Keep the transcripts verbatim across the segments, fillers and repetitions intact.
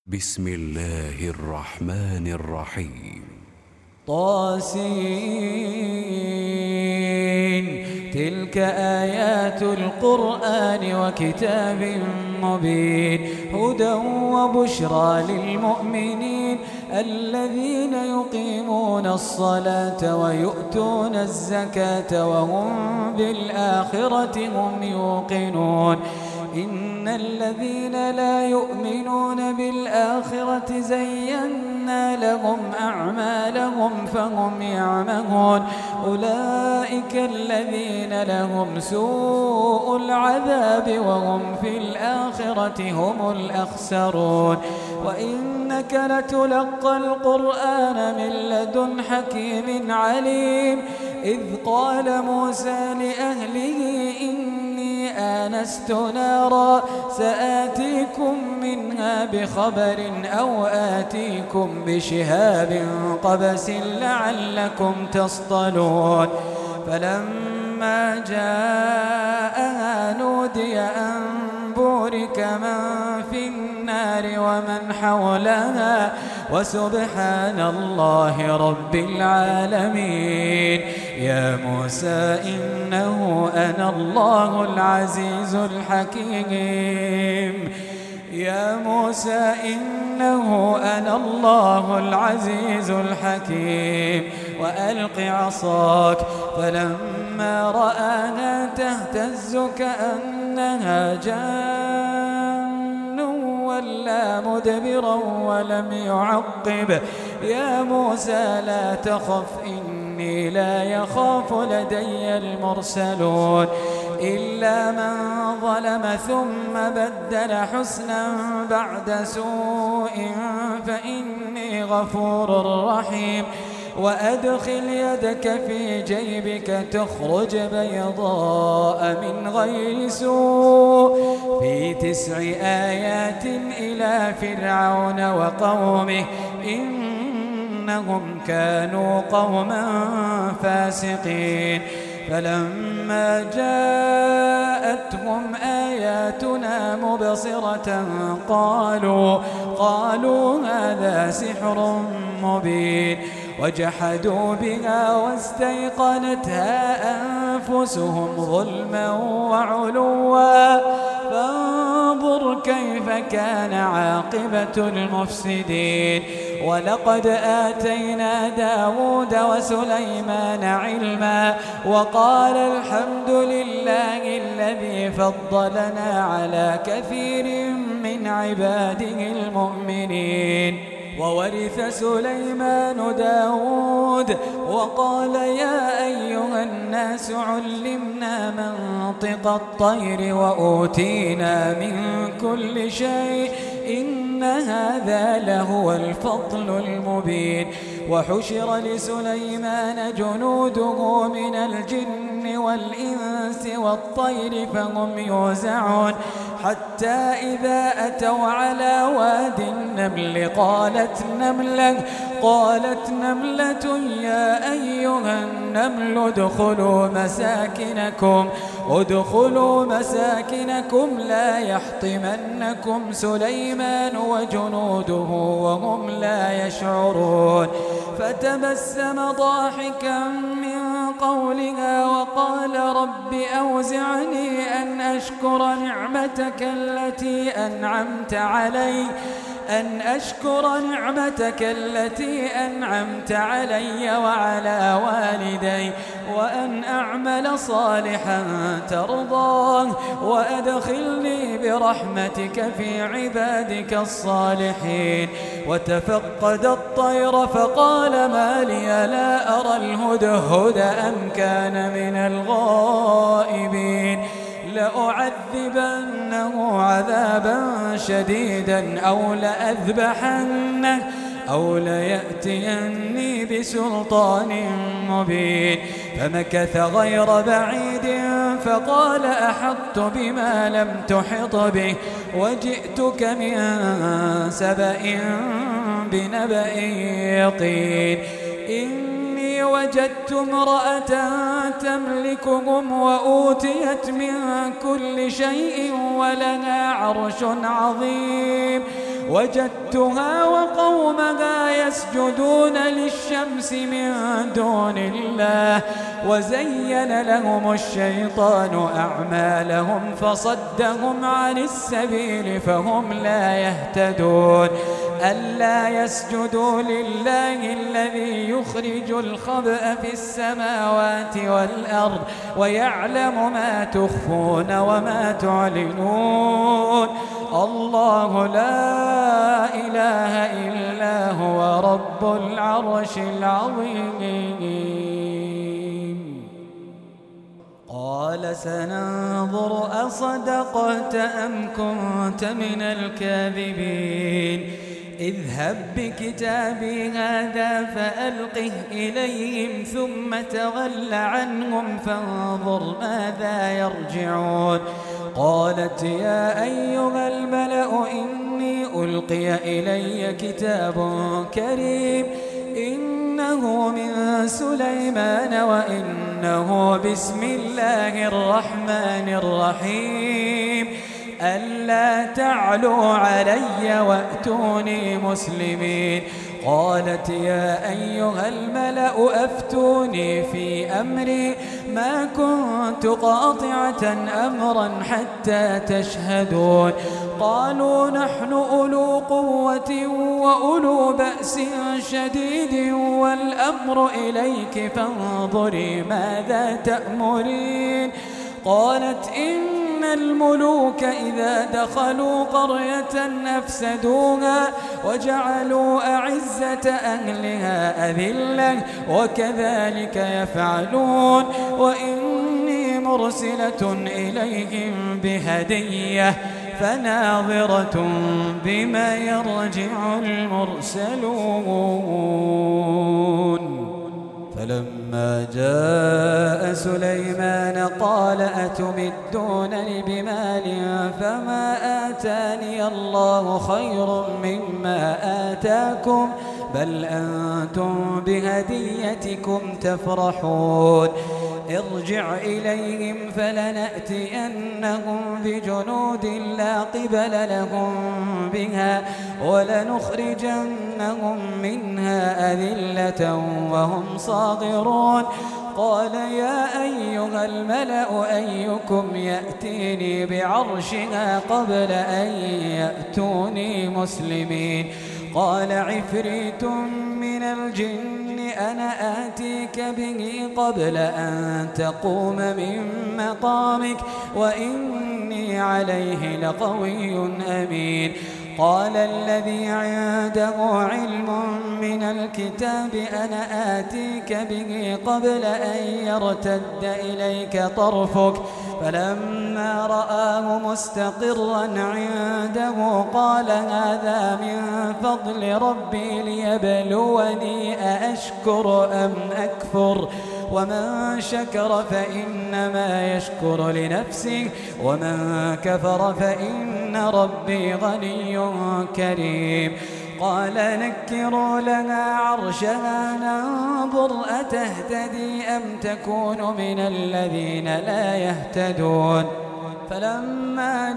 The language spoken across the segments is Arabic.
بسم الله الرحمن الرحيم. طاسين. تلك آيات القرآن وكتاب مبين، هدى وبشرى للمؤمنين الذين يقيمون الصلاة ويؤتون الزكاة وهم بالآخرة هم يوقنون. إن الذين لا يؤمنون بالآخرة زينا لهم أعمالهم فهم يعمهون. أولئك الذين لهم سوء العذاب وهم في الآخرة هم الأخسرون. وإنك لتلقى القرآن من لدن حكيم عليم. إذ قال موسى لأهله إني آنست نارا سآتيكم منها بخبر أو آتيكم بشهاب قبس لعلكم تصطلون. فلما جاءها نودي أن بورك من في النار ومن حولها وسبحان الله رب العالمين. يا موسى إنه أنا الله العزيز الحكيم. يا موسى إنه أنا الله العزيز الحكيم. وألق عصاك فلما رآها تهتز كأنها جان ولا مدبرا ولم يعقب. يا موسى لا تخف إني لا يخاف لدي المرسلون. إلا من ظلم ثم بدل حسنا بعد سوء فإني غفور رحيم. وأدخل يدك في جيبك تخرج بيضاء من غير سوء في تسع آيات إلى فرعون وقومه إنهم كانوا قوما فاسقين. فلما جاءتهم آياتنا مبصرة قالوا قالوا هذا سحر مبين. وجحدوا بها واستيقنتها أنفسهم ظلما وعلوا فانظر كيف كان عاقبة المفسدين. ولقد آتينا داود وسليمان علما وقال الحمد لله الذي فضلنا على كثير من عباده المؤمنين. وورث سليمان داود وقال يا أيها الناس علمنا منطق الطير وأوتينا من كل شيء إن هذا لهو الفضل المبين. وحشر لسليمان جنوده من الجن والإنس والطير فهم يوزعون حتى إذا أتوا على واد النمل قالت نملة قالت نملة يا أيها النمل ادخلوا مساكنكم ادخلوا مساكنكم لا يحطمنكم سليمان وجنوده وهم لا يشعرون. فتبسم ضاحكا من قولها وقال رب أوزعني أن أشكر نعمتك التي أنعمت علي أن أشكر نعمتك التي أنعمت علي وعلى والدي وأن أعمل صالحا ترضاه وأدخلني برحمتك في عبادك الصالحين. وتفقد الطير فقال ما لي لا أرى الهدهد أم كان من الغائبين. لأعذبنه عذابا شديدا أو لأذبحنه أو ليأتيني بسلطان مبين. فمكث غير بعيد فقال أحطت بما لم تحط به وجئتك من سبأ بنبأ يقين. إني وجدت امرأة تملكهم وأوتيت من كل شيء ولها عرش عظيم وجدتها وقومها يسجدون للشمس من دون الله وزين لهم الشيطان أعمالهم فصدهم عن السبيل فهم لا يهتدون ألا يسجدوا لله الذي يخرج الخبأ في السماوات والأرض ويعلم ما تخفون وما تعلنون الله لا إله إلا هو رب العرش العظيم. قال سننظر أصدقت أم كنت من الكاذبين اذهب بكتابي هذا فألقه إليهم ثم تول عنهم فانظر ماذا يرجعون. قالت يا أيها الملأ إني ألقي إلي كتاب كريم إنه من سليمان وإنه بسم الله الرحمن الرحيم ألا تعلوا علي وأتوني مسلمين. قالت يا أيها الملأ أفتوني في أمري ما كنت قاطعة أمرا حتى تشهدون. قالوا نحن أولو قوة وأولو بأس شديد والأمر إليك فانظري ماذا تأمرين. قالت إن الملوك إذا دخلوا قرية أفسدوها وجعلوا أعزة أهلها أذلة وكذلك يفعلون وإني مرسلة إليهم بهدية فناظرة بما يرجع المرسلون. فلما جاء سليمان قال أتمدونني بمال فما آتاني الله خير مما آتاكم بل أنتم بهديتكم تفرحون. ارجع إليهم فلنأتينهم بجنود لا قبل لهم بها ولنخرجنهم منها أذلة وهم صاغرون. قال يا أيها الملأ أيكم يأتيني بعرشها قبل أن يأتوني مسلمين. قال عفريت من الجن أنا آتيك به قبل أن تقوم من مقامك وإني عليه لقوي أمين. قال الذي عنده علم من الكتاب أنا آتيك به قبل أن يرتد إليك طرفك فلما رآه مستقرا عنده قال هذا من فضل ربي ليبلوني أأشكر أم أكفر ومن شكر فإنما يشكر لنفسه ومن كفر فإن ربي غني كريم. قال نكروا لها عرشها ننظر أتهتدي أم تكون من الذين لا يهتدون. فلما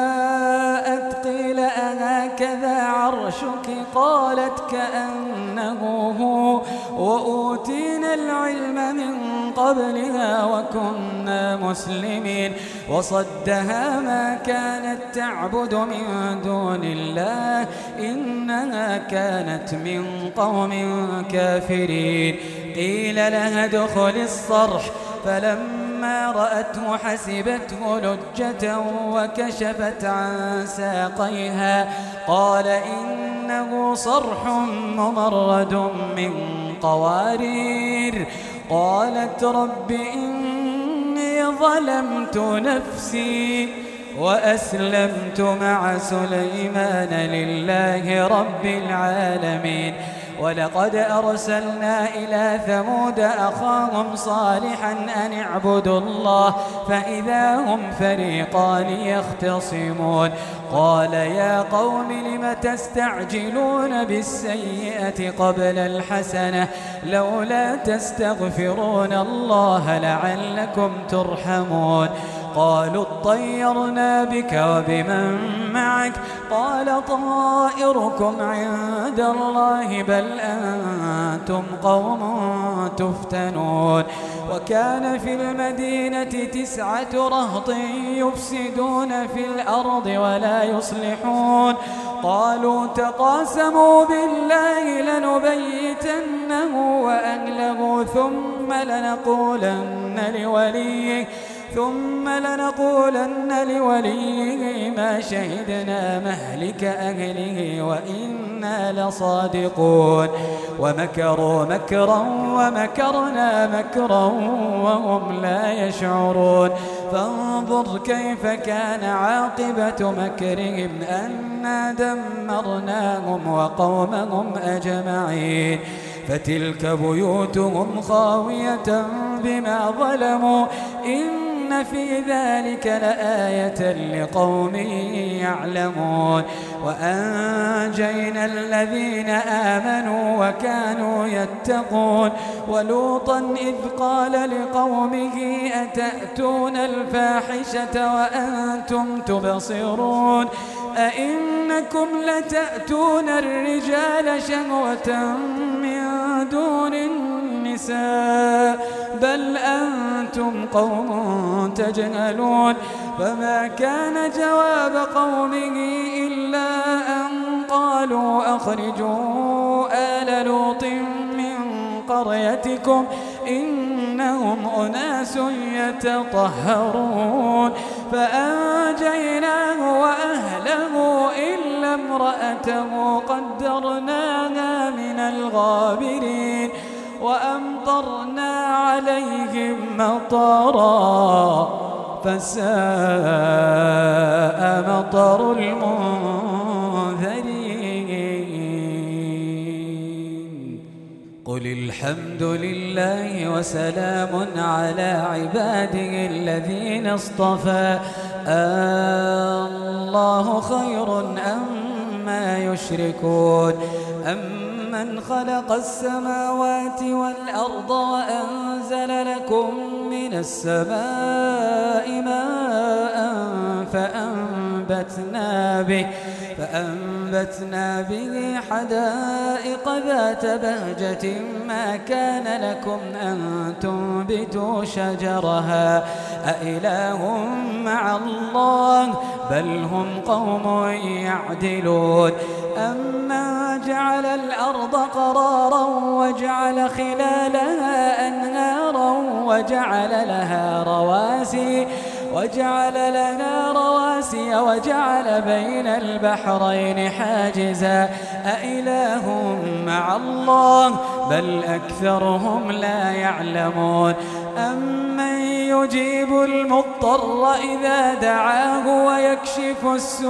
جاءت قيل أهكذا عرشك قالت كأنه هو وأوتينا العلم من قبلها وكنا مسلمين. وصدها ما كانت تعبد من دون الله إنها كانت من قوم كافرين. قيل لها ادخل الصرح فلما رأته حسبته لجة وكشفت عن ساقيها قال إنه صرح ممرد من قوارير. قالت رب إني ظلمت نفسي وأسلمت مع سليمان لله رب العالمين. ولقد أرسلنا إلى ثمود أخاهم صالحا أن اعبدوا الله فإذا هم فريقان يختصمون. قال يا قوم لم تستعجلون بالسيئة قبل الحسنة لولا تستغفرون الله لعلكم ترحمون. قالوا اطيرنا بك وبمن معك قال طائركم عند الله بل أنتم قوم تفتنون وكان في المدينة تسعة رهط يفسدون في الأرض ولا يصلحون قالوا تقاسموا بالله لنبيتنه وأهله ثم لنقولن لوليه ثم لنقولن لوليه ما شهدنا مهلك أهله وإنا لصادقون ومكروا مكرا ومكرنا مكرا وهم لا يشعرون فانظر كيف كان عاقبة مكرهم أنا دمرناهم وقومهم أجمعين فتلك بيوتهم خاوية بما ظلموا إن في ذلك لآية لقوم يعلمون وأنجينا الذين آمنوا وكانوا يتقون ولوطا إذ قال لقومه أتأتون الفاحشة وأنتم تبصرون أئنكم لتأتون الرجال شهوة من دون النساء بل أنتم قوم تجهلون فما كان جواب قومه إلا أن قالوا أخرجوا آل لوط من قريتكم إنهم أناس يتطهرون فأنجيناه وأهله إلا امرأته قدرناها من الغابرين وأمطرنا عليهم مطرا فساء مطر المنذرين قل الحمد لله وسلام على عباده الذين اصطفى الله خير أما يشركون أمن خلق السماوات والأرض وأنزل لكم من السماء ماء فأنبتنا به فأنبتنا به حدائق ذات بهجة ما كان لكم أن تنبتوا شجرها أإله مع الله بل هم قوم يعدلون أمن جعل الأرض قرارا وجعل خلالها أنهارا وجعل لها رواسي وجعل لها رواسي وجعل بين البحرين حاجزا أإله مع الله بل أكثرهم لا يعلمون أمن يجيب المضطر إذا دعاه ويكشف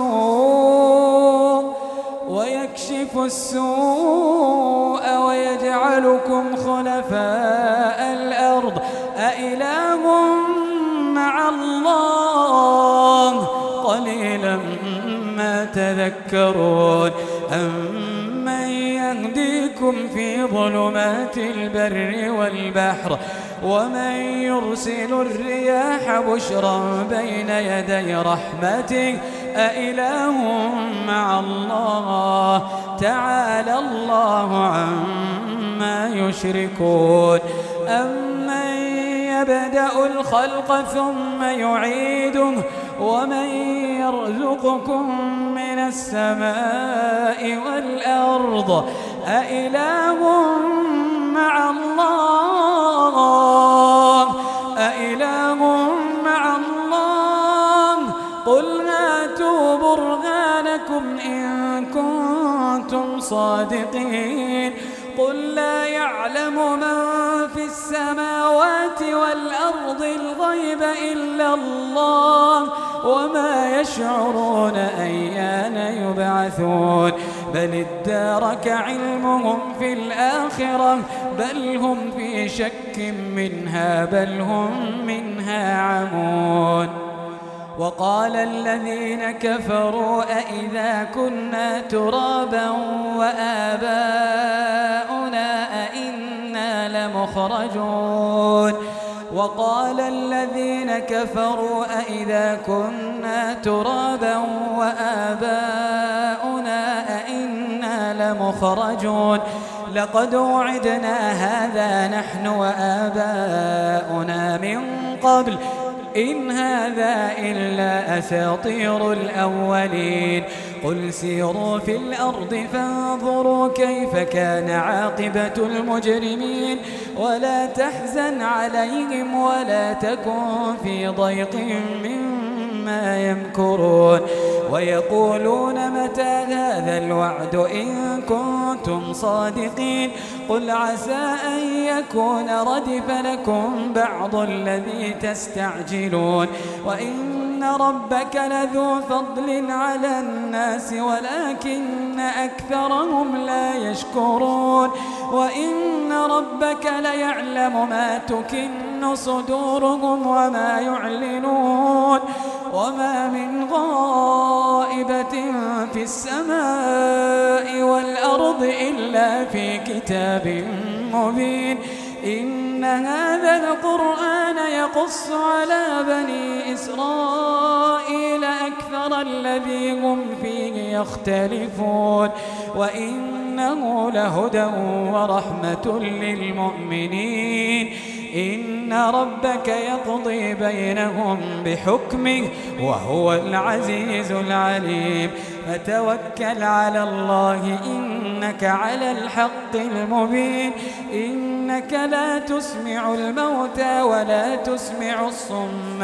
السوء ويكشف السوء ويجعلكم خلفاء الأرض أإله مع الله قليلا ما تذكرون أمن يهديكم في ظلمات البر والبحر ومن يرسل الرياح بشرا بين يدي رحمته أإله مع الله تعالى الله عما يشركون أمن يبدأ الخلق ثم يعيده ومن يرزقكم من السماء والأرض أإله مع الله أإله مع الله قل هاتوا برهانكم إن كنتم صادقين قل لا يعلم من في السماوات والأرض الغيب إلا الله وما يشعرون أيان يبعثون بل ادارك علمهم في الآخرة بل هم في شك منها بل هم منها عمون وقال الذين كفروا أئذا كنا ترابا وآباؤنا أئنا لمخرجون وقال الذين كفروا أئذا كنا ترابا وآباؤنا أئنا لمخرجون لقد وعدنا هذا نحن وآباؤنا من قبل إن هذا إلا أساطير الأولين قل سيروا في الأرض فانظروا كيف كان عاقبة المجرمين ولا تحزن عليهم ولا تكن في ضيق مما يمكرون ويقولون متى هذا الوعد إن كنتم صادقين قل عسى أن يكون ردف لكم بعض الذي تستعجلون وإن ربك لذو فضل على الناس ولكن أكثرهم لا يشكرون وإن ربك ليعلم ما تكن صدورهم وما يعلنون وما من غائبة في السماء والأرض إلا في كتاب مبين إن هذا القرآن يقص على بني إسرائيل أكثر الذي هم فيه يختلفون وإنه لهدى ورحمة للمؤمنين إن ربك يقضي بينهم بحكمه وهو العزيز العليم فتوكل على الله إنك على الحق المبين إنك لا تسمع الموتى ولا تسمع الصم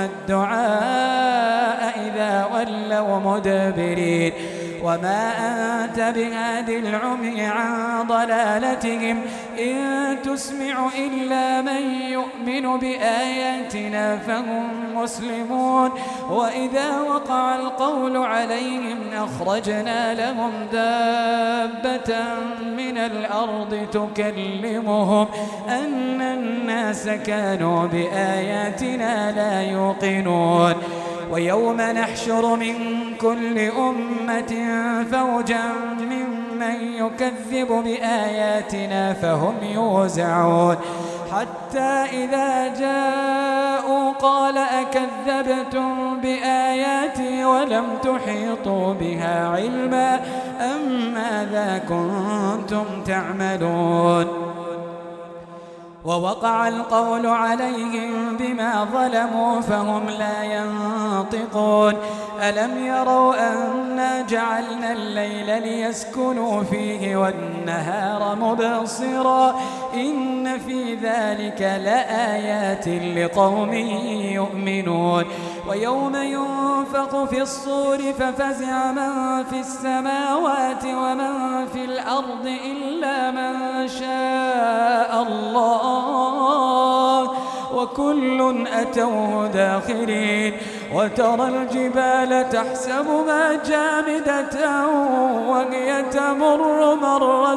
الدعاء إذا ولوا مدبرين وما أنت بهاد العمي عن ضلالتهم إن تسمع إلا من يؤمن بآياتنا فهم مسلمون وإذا وقع القول عليهم أخرجنا لهم دابة من الأرض تكلمهم أن الناس كانوا بآياتنا لا يوقنون ويوم نحشر من كل أمة فوجا ممن يكذب بآياتنا فهم يوزعون حتى إذا جاءوا قال أكذبتم بآياتي ولم تحيطوا بها علما أم ماذا كنتم تعملون ووقع القول عليهم بما ظلموا فهم لا ينطقون ألم يروا أنا جعلنا الليل ليسكنوا فيه والنهار مبصرا إن في ذلك لآيات لقوم يؤمنون ويوم ينفخ في الصور ففزع من في السماوات ومن في الأرض إلا من شاء الله وكل أتوه داخرين وترى الجبال تحسبها جامدة وهي تمر مر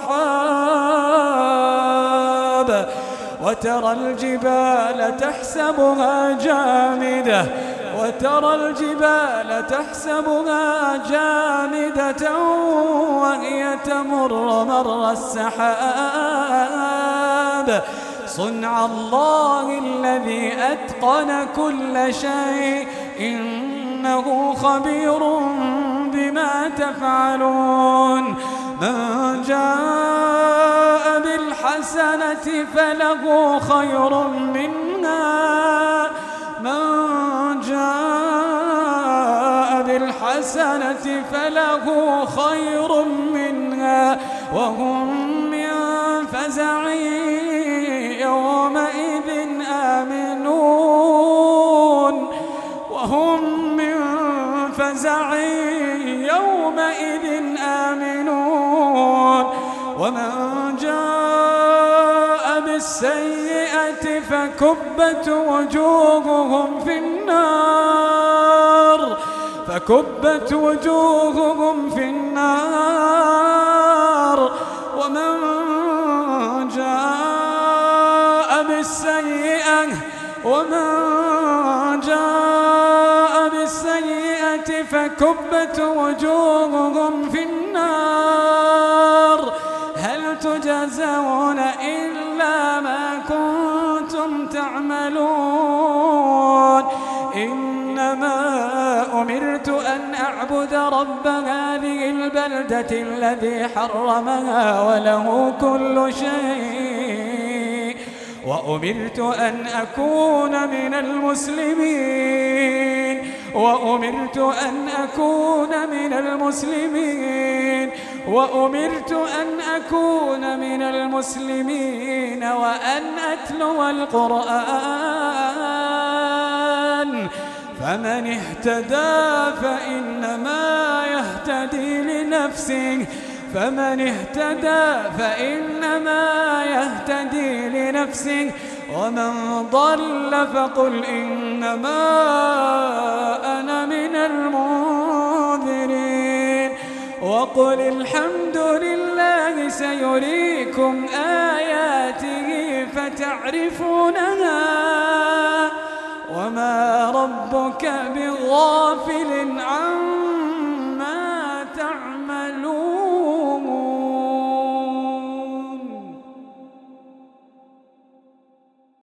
السحاب وترى الجبال تحسبها جامدة وترى الجبال تحسبها جامدة وهي تمر مر السحاب صنع الله الذي أتقن كل شيء إنه خبير بما تفعلون من جاء بالحسنة فله خير منها من جاء بالحسنة فله خير منها وهم من فزع يومئذ آمنون وهم من فزع يومئذ آمنون ومن جاء بالسيئة فكبت وجوههم في النار فكبت وجوههم في النار ومن جاء بالسيئة ومن جاء بالسيئة فكبت وجوههم في النار هل تجزون إلا ما كنتم تعملون تعملون إنما أمرت أن أعبد رب هذه البلدة الذي حرمها وله كل شيء وأمرت أن أكون من المسلمين وأمرت أن أكون من المسلمين وأمرت أن أكون من المسلمين وأن أتلو القرآن فمن اهتدى فإنما يهتدي لنفسه فمن اهتدى فإنما يهتدي لنفسه ومن ضل فقل إنما أنا من المنذرين وقل الحمد لله سيريكم آياته فتعرفونها وما ربك بغافل عما